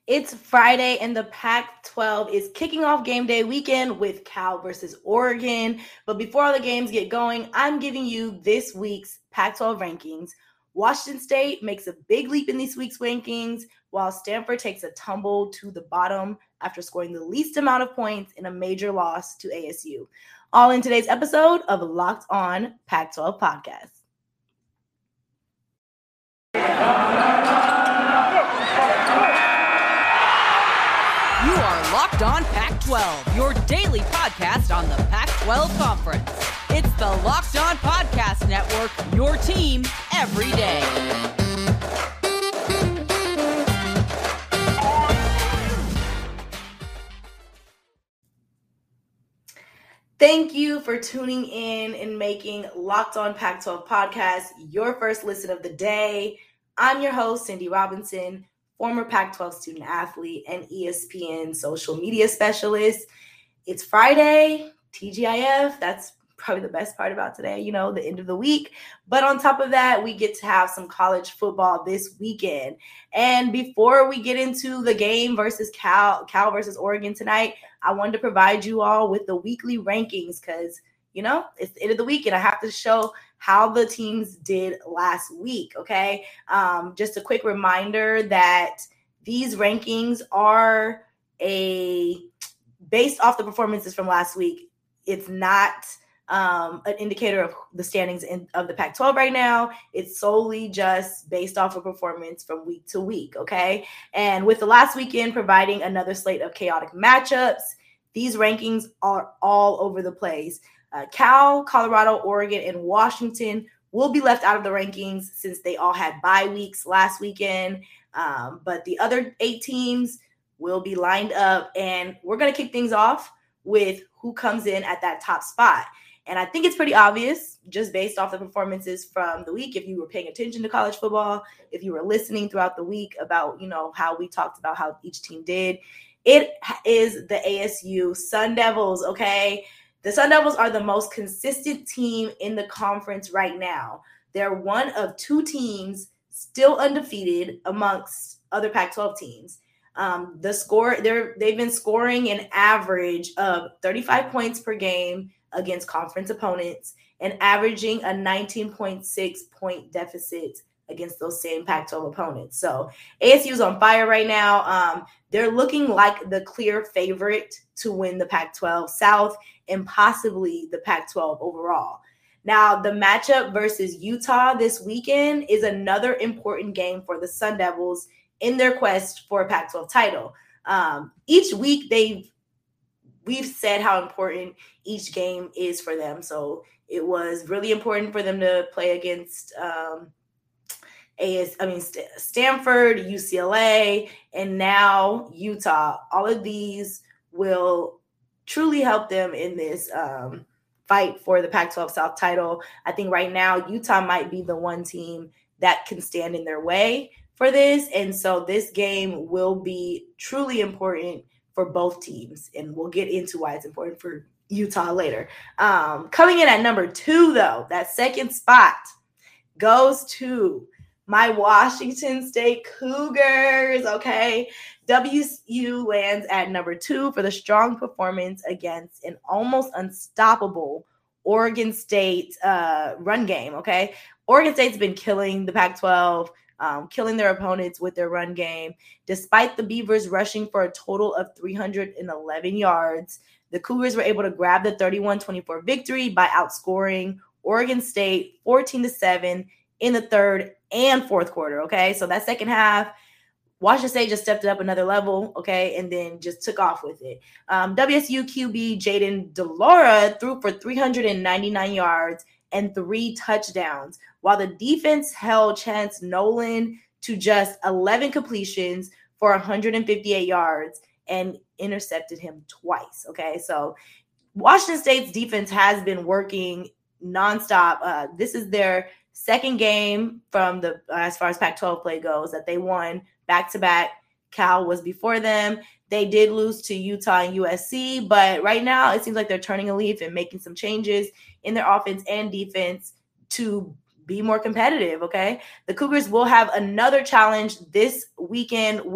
It's Friday and the Pac-12 is kicking off game day weekend with Cal versus Oregon. But before all the games get going, I'm giving you this week's Pac-12 rankings. Washington State makes a big leap in this week's rankings, while Stanford takes a tumble to the bottom after scoring the least amount of points in a major loss to ASU. All in today's episode of Locked On Pac-12 Podcast. You are Locked On Pac-12, your daily podcast on the Pac-12 Conference. It's the Locked On Podcast Network, your team every day. Thank you for tuning in and making Locked On Pac-12 Podcast your first listen of the day. I'm your host, Cindy Robinson, former Pac-12 student athlete and ESPN social media specialist. It's Friday, TGIF. That's probably the best part about today, the end of the week. But on top of that, we get to have some college football this weekend. And before we get into the game versus Cal versus Oregon tonight, I wanted to provide you all with the weekly rankings because, it's the end of the week and I have to show how the teams did last week, okay? Just a quick reminder that these rankings are based off the performances from last week. It's not an indicator of the standings of the Pac-12 right now. It's solely just based off of performance from week to week, okay? And with the last weekend providing another slate of chaotic matchups, these rankings are all over the place. Cal, Colorado, Oregon, and Washington will be left out of the rankings since they all had bye weeks last weekend. But the other 8 teams will be lined up, and we're going to kick things off with who comes in at that top spot. And I think it's pretty obvious just based off the performances from the week. If you were paying attention to college football, if you were listening throughout the week about, how we talked about how each team did, it is the ASU Sun Devils, okay? The Sun Devils are the most consistent team in the conference right now. They're one of 2 teams still undefeated amongst other Pac-12 teams. They've been scoring an average of 35 points per game against conference opponents and averaging a 19.6 point deficit against those same Pac-12 opponents. So ASU's on fire right now. They're looking like the clear favorite to win the Pac-12 South and possibly the Pac-12 overall. Now, the matchup versus Utah this weekend is another important game for the Sun Devils in their quest for a Pac-12 title. Each week we've said how important each game is for them. So it was really important for them to play against Stanford, UCLA, and now Utah. All of these will truly help them in this fight for the Pac-12 South title. I think right now Utah might be the one team that can stand in their way for this. And so this game will be truly important for both teams. And we'll get into why it's important for Utah later. Coming in at number 2, though, that second spot goes to my Washington State Cougars, okay? WSU lands at number 2 for the strong performance against an almost unstoppable Oregon State run game, okay? Oregon State's been killing the Pac-12, killing their opponents with their run game. Despite the Beavers rushing for a total of 311 yards, the Cougars were able to grab the 31-24 victory by outscoring Oregon State 14-7 in the third and fourth quarter, okay? So that second half, Washington State just stepped it up another level, okay, and then just took off with it. WSU QB Jaden DeLaura threw for 399 yards and 3 touchdowns, while the defense held Chance Nolan to just 11 completions for 158 yards and intercepted him twice, okay? So Washington State's defense has been working nonstop. This is their second game from the as far as Pac-12 play goes that they won back-to-back. Cal was before them. They did lose to Utah and USC, but right now it seems like they're turning a leaf and making some changes in their offense and defense to be more competitive, okay? The Cougars will have another challenge this weekend with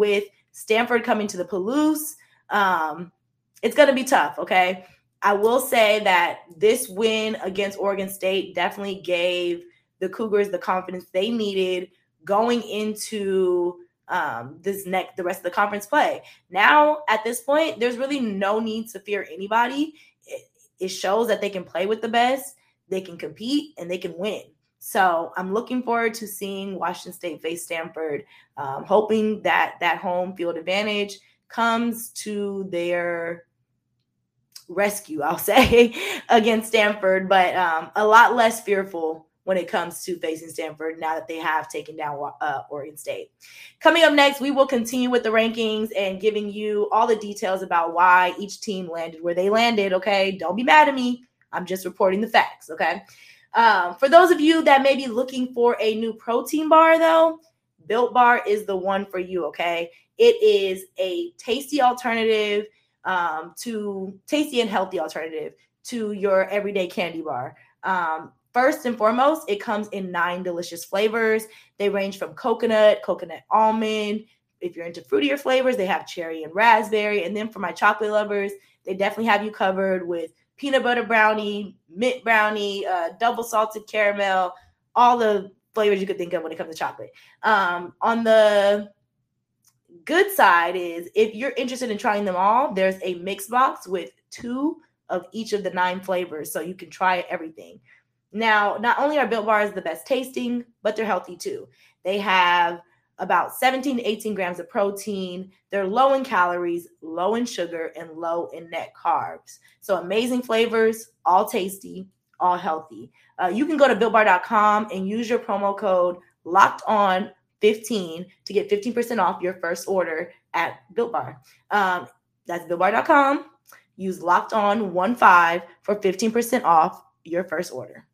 Stanford coming to the Palouse. It's going to be tough, okay? I will say that this win against Oregon State definitely gave the Cougars the confidence they needed going into the rest of the conference play. Now, at this point, there's really no need to fear anybody. It shows that they can play with the best, they can compete, and they can win. So I'm looking forward to seeing Washington State face Stanford, hoping that that home field advantage comes to their rescue, I'll say, against Stanford, but a lot less fearful when it comes to facing Stanford now that they have taken down Oregon State. Coming up next, we will continue with the rankings and giving you all the details about why each team landed where they landed, okay? Don't be mad at me. I'm just reporting the facts, okay? For those of you that may be looking for a new protein bar, though, Built Bar is the one for you, okay? It is a tasty alternative tasty and healthy alternative to your everyday candy bar. First and foremost, it comes in 9 delicious flavors. They range from coconut almond. If you're into fruitier flavors, they have cherry and raspberry. And then for my chocolate lovers, they definitely have you covered with peanut butter brownie, mint brownie, double salted caramel, all the flavors you could think of when it comes to chocolate. On the good side is if you're interested in trying them all, there's a mix box with 2 of each of the 9 flavors, so you can try everything. Now, not only are Built Bars the best tasting, but they're healthy too. They have about 17 to 18 grams of protein. They're low in calories, low in sugar, and low in net carbs. So amazing flavors, all tasty, all healthy. You can go to BuiltBar.com and use your promo code LOCKEDON15 to get 15% off your first order at Built Bar. That's BuiltBar.com. Use LOCKEDON15 for 15% off your first order.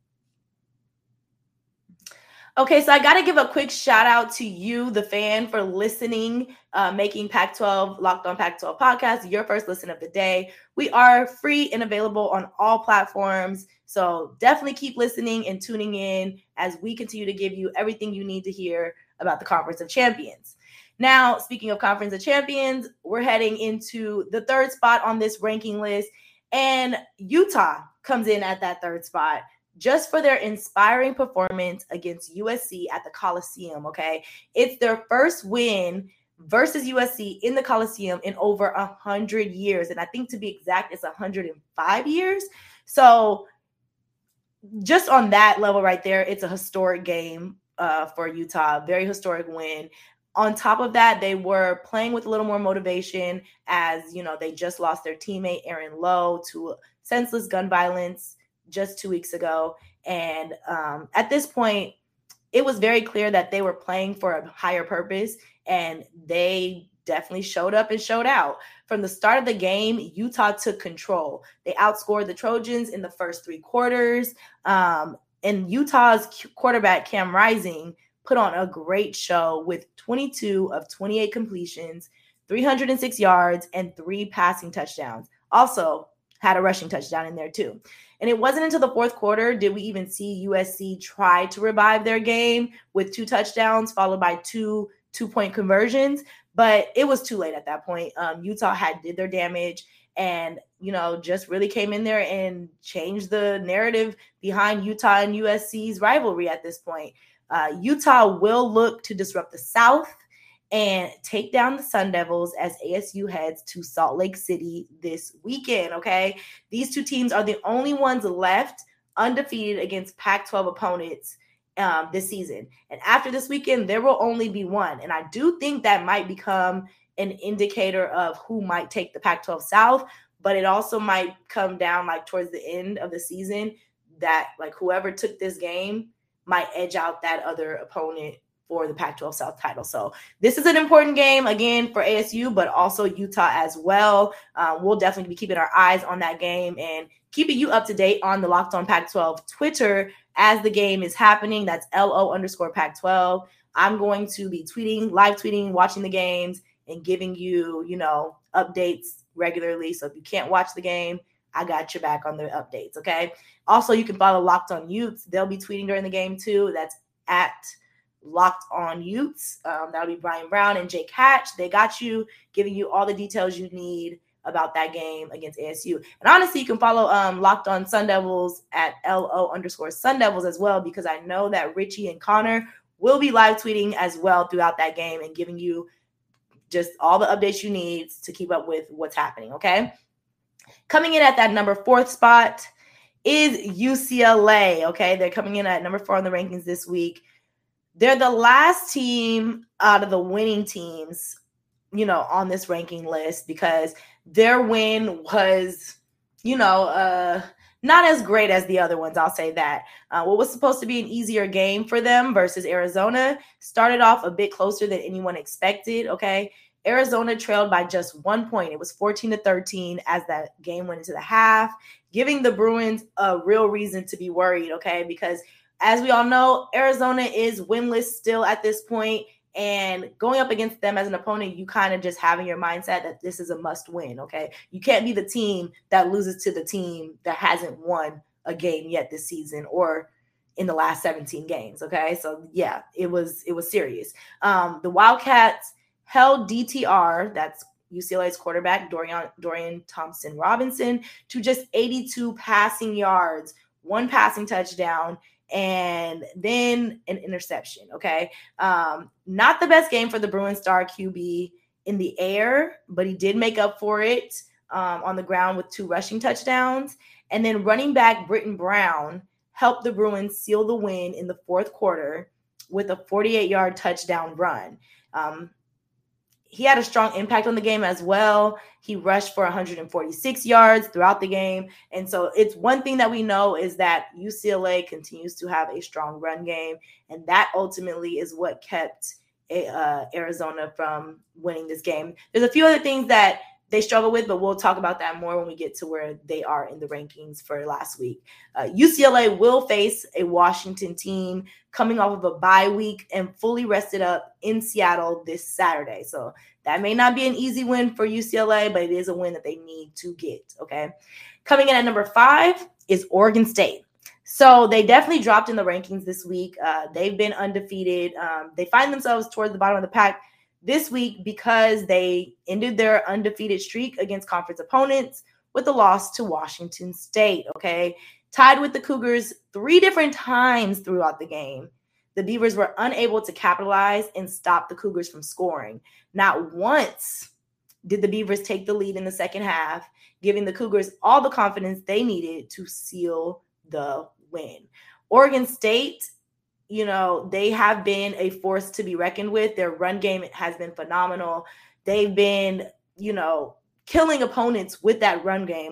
Okay, so I got to give a quick shout out to you, the fan, for listening, making Pac-12, Locked On Pac-12 podcast your first listen of the day. We are free and available on all platforms, so definitely keep listening and tuning in as we continue to give you everything you need to hear about the Conference of Champions. Now, speaking of Conference of Champions, we're heading into the 3rd spot on this ranking list, and Utah comes in at that 3rd spot, just for their inspiring performance against USC at the Coliseum, okay? It's their first win versus USC in the Coliseum in over 100 years. And I think to be exact, it's 105 years. So just on that level right there, it's a historic game for Utah, very historic win. On top of that, they were playing with a little more motivation as, you know, they just lost their teammate Aaron Lowe to senseless gun violence just 2 weeks ago. And at this point, it was very clear that they were playing for a higher purpose, and they definitely showed up and showed out. From the start of the game, Utah took control. They outscored the Trojans in the first 3 quarters. And Utah's quarterback, Cam Rising, put on a great show with 22 of 28 completions, 306 yards, and 3 passing touchdowns. Also had a rushing touchdown in there too. And it wasn't until the 4th quarter did we even see USC try to revive their game with 2 touchdowns followed by 2 two-point conversions. But it was too late at that point. Utah did their damage and, you know, just really came in there and changed the narrative behind Utah and USC's rivalry at this point. Utah will look to disrupt the South and take down the Sun Devils as ASU heads to Salt Lake City this weekend, okay? These 2 teams are the only ones left undefeated against Pac-12 opponents this season. And after this weekend, there will only be one. And I do think that might become an indicator of who might take the Pac-12 South, but it also might come down like towards the end of the season that like whoever took this game might edge out that other opponent for the Pac-12 South title. So this is an important game, again, for ASU, but also Utah as well. We'll definitely be keeping our eyes on that game and keeping you up to date on the Locked On Pac-12 Twitter as the game is happening. That's LO_Pac-12. I'm going to be live tweeting, watching the games, and giving you, you know, updates regularly. So if you can't watch the game, I got your back on the updates, okay? Also, you can follow Locked On Utes. They'll be tweeting during the game too. That's at Locked On Utes. That'll be Brian Brown and Jake Hatch. They got you, giving you all the details you need about that game against ASU. And honestly, you can follow Locked On Sun Devils at LO_Sun Devils as well, because I know that Richie and Connor will be live tweeting as well throughout that game and giving you just all the updates you need to keep up with what's happening, okay? Coming in at that number 4th spot is UCLA, okay? They're coming in at number 4 on the rankings this week. They're the last team out of the winning teams, on this ranking list, because their win was, not as great as the other ones. I'll say that. What was supposed to be an easier game for them versus Arizona started off a bit closer than anyone expected, okay? Arizona trailed by just 1 point. It was 14-13 as that game went into the half, giving the Bruins a real reason to be worried, okay? Because as we all know, Arizona is winless still at this point. And going up against them as an opponent, you kind of just have in your mindset that this is a must win, okay? You can't be the team that loses to the team that hasn't won a game yet this season or in the last 17 games, okay? So, yeah, it was serious. The Wildcats held DTR, that's UCLA's quarterback, Dorian Thompson-Robinson, to just 82 passing yards, 1 passing touchdown, and then an interception, okay? Not the best game for the Bruins star QB in the air, but he did make up for it on the ground with 2 rushing touchdowns. And then running back Britton Brown helped the Bruins seal the win in the 4th quarter with a 48-yard touchdown run. He had a strong impact on the game as well. He rushed for 146 yards throughout the game. And so it's one thing that we know is that UCLA continues to have a strong run game. And that ultimately is what kept Arizona from winning this game. There's a few other things that they struggle with, but we'll talk about that more when we get to where they are in the rankings for last week. UCLA will face a Washington team coming off of a bye week and fully rested up in Seattle this Saturday. So that may not be an easy win for UCLA, but it is a win that they need to get, okay? Coming in at number 5 is Oregon State. So they definitely dropped in the rankings this week. They've been undefeated. They find themselves towards the bottom of the pack this week because they ended their undefeated streak against conference opponents with a loss to Washington State, okay? Tied with the Cougars 3 different times throughout the game. The Beavers were unable to capitalize and stop the Cougars from scoring. Not once did the Beavers take the lead in the second half, giving the Cougars all the confidence they needed to seal the win. Oregon State, they have been a force to be reckoned with. Their run game has been phenomenal. They've been, killing opponents with that run game.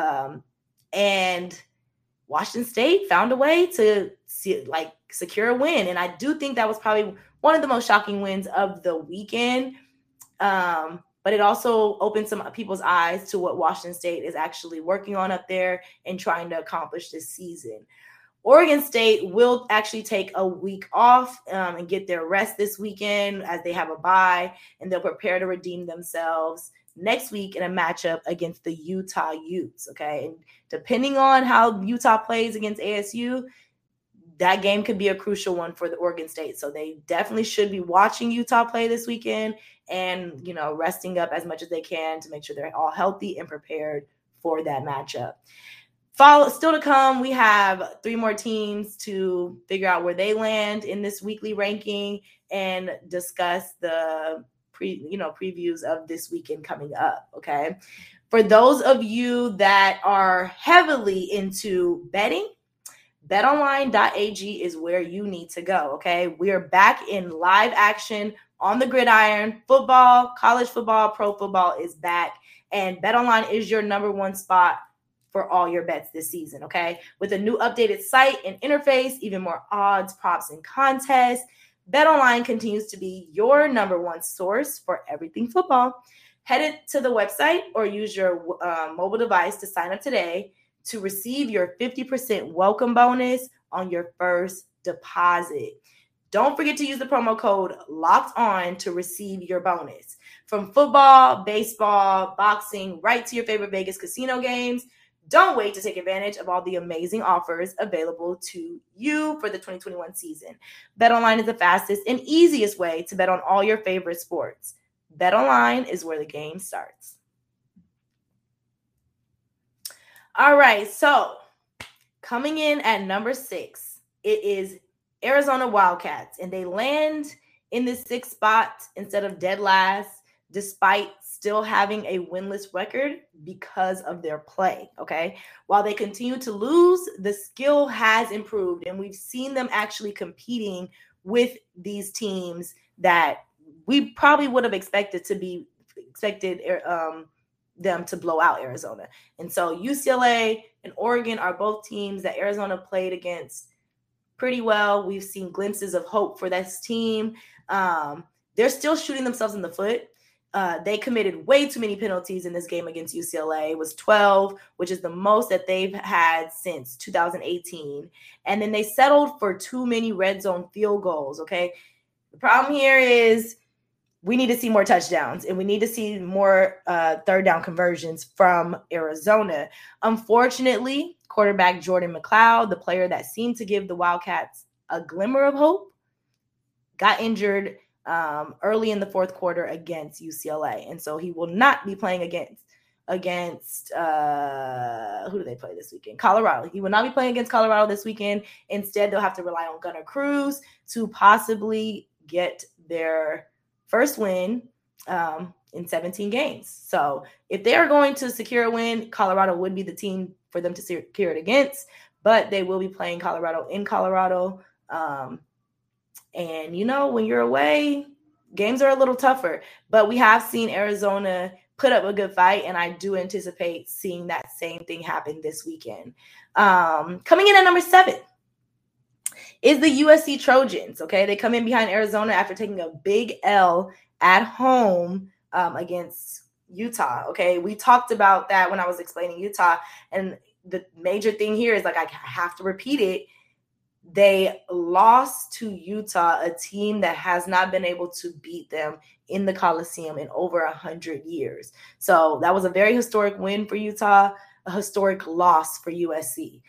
And Washington State found a way to secure a win. And I do think that was probably one of the most shocking wins of the weekend. But it also opened some people's eyes to what Washington State is actually working on up there and trying to accomplish this season. Oregon State will actually take a week off and get their rest this weekend as they have a bye, and they'll prepare to redeem themselves next week in a matchup against the Utah Utes, okay? And depending on how Utah plays against ASU, that game could be a crucial one for the Oregon State. So they definitely should be watching Utah play this weekend and, resting up as much as they can to make sure they're all healthy and prepared for that matchup. Still to come, we have 3 more teams to figure out where they land in this weekly ranking and discuss the previews of this weekend coming up, okay? For those of you that are heavily into betting, betonline.ag is where you need to go, okay? We are back in live action on the gridiron. Football, college football, pro football is back, and BetOnline is your number 1 spot for all your bets this season, okay? With a new updated site and interface, even more odds, props, and contests, BetOnline continues to be your number 1 source for everything football. Head to the website or use your mobile device to sign up today to receive your 50% welcome bonus on your first deposit. Don't forget to use the promo code LOCKEDON to receive your bonus. From football, baseball, boxing, right to your favorite Vegas casino games, Don't wait to take advantage of all the amazing offers available to you for the 2021 season. BetOnline is the fastest and easiest way to bet on all your favorite sports. BetOnline is where the game starts. All right, so coming in at number 6, it is Arizona Wildcats, and they land in the 6th spot instead of dead last, despite still having a winless record because of their play, okay? While they continue to lose, the skill has improved, and we've seen them actually competing with these teams that we probably would have expected them to blow out Arizona. And so UCLA and Oregon are both teams that Arizona played against pretty well. We've seen glimpses of hope for this team. They're still shooting themselves in the foot. They committed way too many penalties in this game against UCLA. It was 12, which is the most that they've had since 2018. And then they settled for too many red zone field goals, okay? The problem here is we need to see more touchdowns, and we need to see more third down conversions from Arizona. Unfortunately, quarterback Jordan McLeod, the player that seemed to give the Wildcats a glimmer of hope, got injured early in the 4th quarter against UCLA. And so he will not be playing against who do they play this weekend? Colorado. He will not be playing against Colorado this weekend. Instead, they'll have to rely on Gunnar Cruz to possibly get their first win in 17 games. So if they are going to secure a win, Colorado would be the team for them to secure it against, but they will be playing Colorado in Colorado. And, you know, when you're away, games are a little tougher, but we have seen Arizona put up a good fight, and I do anticipate seeing that same thing happen this weekend. Coming in at number 7 is the USC Trojans, okay? They come in behind Arizona after taking a big L at home against Utah, okay? We talked about that when I was explaining Utah, and the major thing here is, like, I have to repeat it. They lost to Utah, a team that has not been able to beat them in the Coliseum in over 100 years. So that was a very historic win for Utah, a historic loss for USC.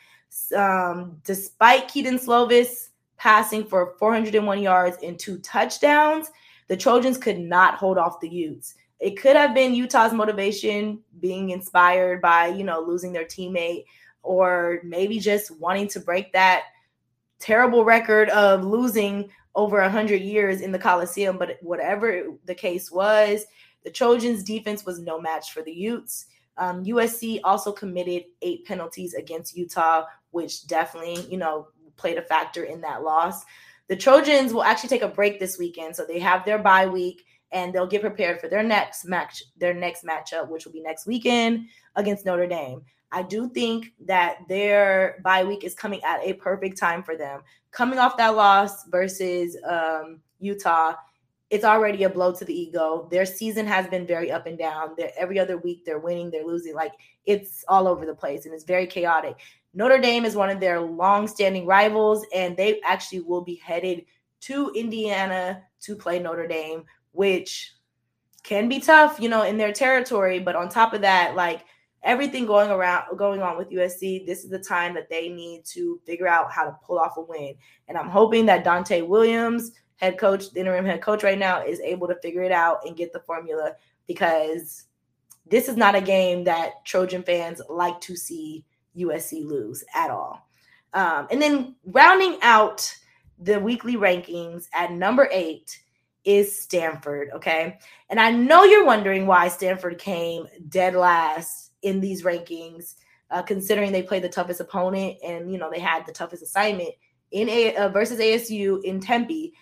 Despite Keaton Slovis passing for 401 yards and 2 touchdowns, the Trojans could not hold off the Utes. It could have been Utah's motivation being inspired by, you know, losing their teammate, or maybe just wanting to break that terrible record of losing over 100 years in the Coliseum. But whatever the case was, the Trojans' defense was no match for the Utes. USC also committed 8 penalties against Utah, which definitely, you know, played a factor in that loss. The Trojans will actually take a break this weekend, so they have their bye week, and they'll get prepared for their next matchup, which will be next weekend against Notre Dame. I do think that their bye week is coming at a perfect time for them. Coming off that loss versus Utah, it's already a blow to the ego. Their season has been very up and down. Every other week they're winning, they're losing. Like, it's all over the place, and it's very chaotic. Notre Dame is one of their long-standing rivals, and they actually will be headed to Indiana to play Notre Dame, which can be tough, you know, in their territory. But on top of that, like, everything going on with USC, this is the time that they need to figure out how to pull off a win. And I'm hoping that Dante Williams, head coach, the interim head coach right now, is able to figure it out and get the formula, because this is not a game that Trojan fans like to see USC lose at all. And then rounding out the weekly rankings at number 8 is Stanford, okay? And I know you're wondering why Stanford came dead last in these rankings, considering they played the toughest opponent and, you know, they had the toughest assignment in versus ASU in Tempe.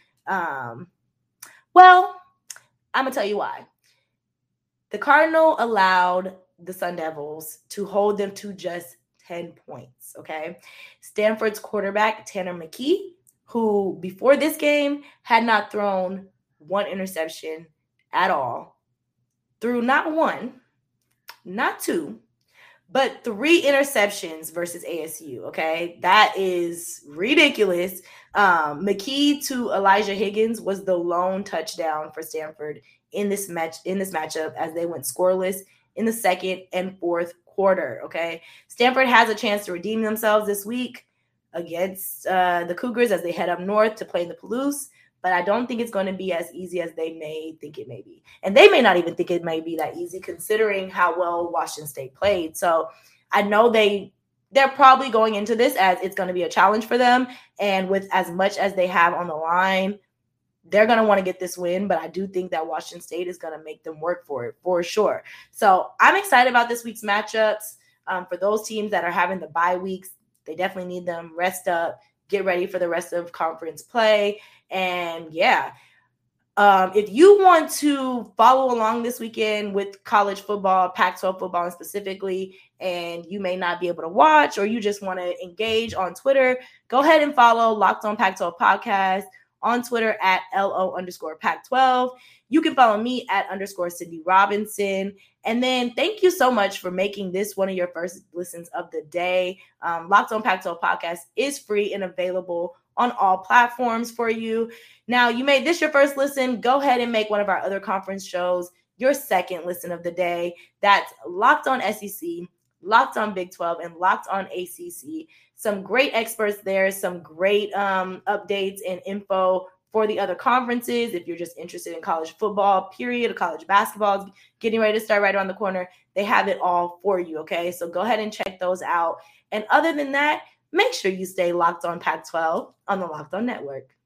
Well, I'm going to tell you why. The Cardinal allowed the Sun Devils to hold them to just 10 points, okay? Stanford's quarterback, Tanner McKee, who before this game had not thrown 1 interception at all, threw not 1, not 2, but 3 interceptions versus ASU, okay? That is ridiculous. McKee to Elijah Higgins was the lone touchdown for Stanford in this matchup, as they went scoreless in the second and fourth quarter, okay? Stanford has a chance to redeem themselves this week against the Cougars as they head up north to play in the Palouse, but I don't think it's going to be as easy as they may think it may be. And they may not even think it may be that easy considering how well Washington State played. So I know they're probably going into this as it's going to be a challenge for them. And with as much as they have on the line, they're going to want to get this win. But I do think that Washington State is going to make them work for it for sure. So I'm excited about this week's matchups. For those teams that are having the bye weeks, they definitely need them. Rest up, get ready for the rest of conference play. And yeah, if you want to follow along this weekend with college football, Pac-12 football specifically, and you may not be able to watch or you just want to engage on Twitter, go ahead and follow Locked On Pac-12 Podcast on Twitter at LO_Pac12. You can follow me at _Cindy Robinson. And then thank you so much for making this one of your first listens of the day. Locked On Pac-12 Podcast is free and available on all platforms for you. Now, you made this your first listen. Go ahead and make one of our other conference shows your second listen of the day. That's Locked On SEC, Locked On Big 12, and Locked On ACC. Some great experts there, some great updates and info for the other conferences. If you're just interested in college football, period, or college basketball is getting ready to start right around the corner, they have it all for you, okay? So go ahead and check those out. And other than that, make sure you stay locked on Pac-12 on the Locked On Network.